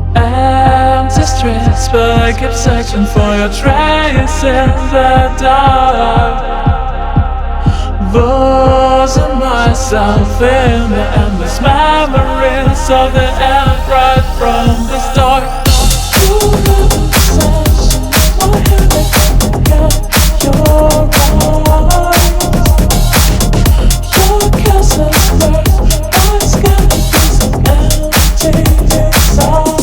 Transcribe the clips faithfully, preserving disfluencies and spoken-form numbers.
Empty streets, but I keep searching for your trace in the dark. Losing myself in the endless memories of the end right from the start. You have an obsession in my head, I can't forget your eyes. Your kisses burn my skin, it feels like empty inside.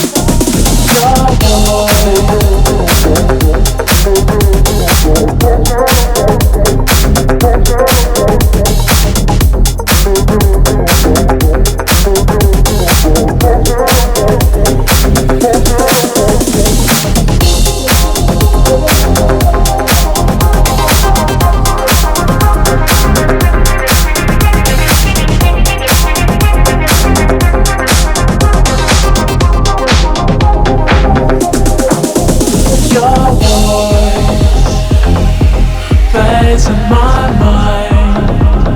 In my mind,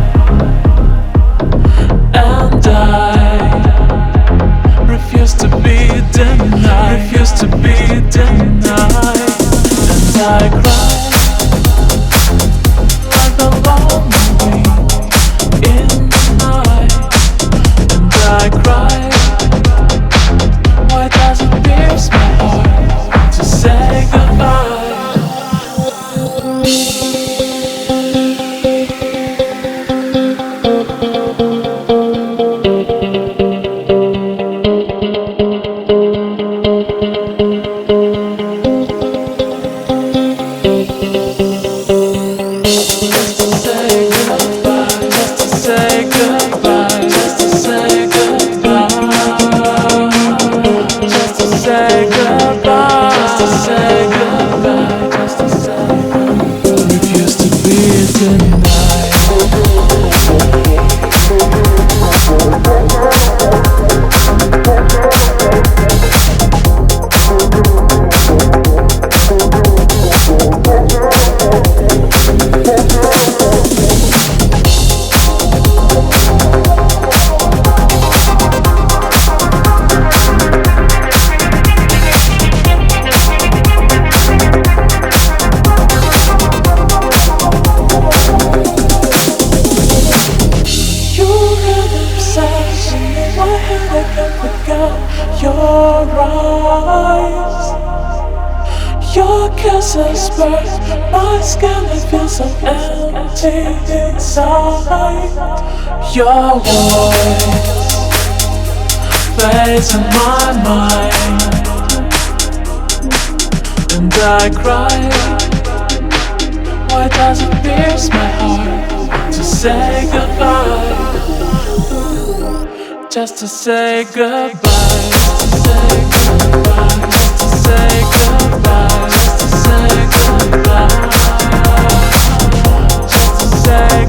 and I refuse to be denied, refuse to be denied, and I cry like a lonely in the night, and I cry. Why does it pierce my heart to say goodbye? Your eyes, your kisses burn my skin, it feels so empty inside. Your voice plays in my mind, and I cry. Why does it pierce my heart to say goodbye? Just to say goodbye, just to say goodbye, just to say goodbye, just to say goodbye, just to say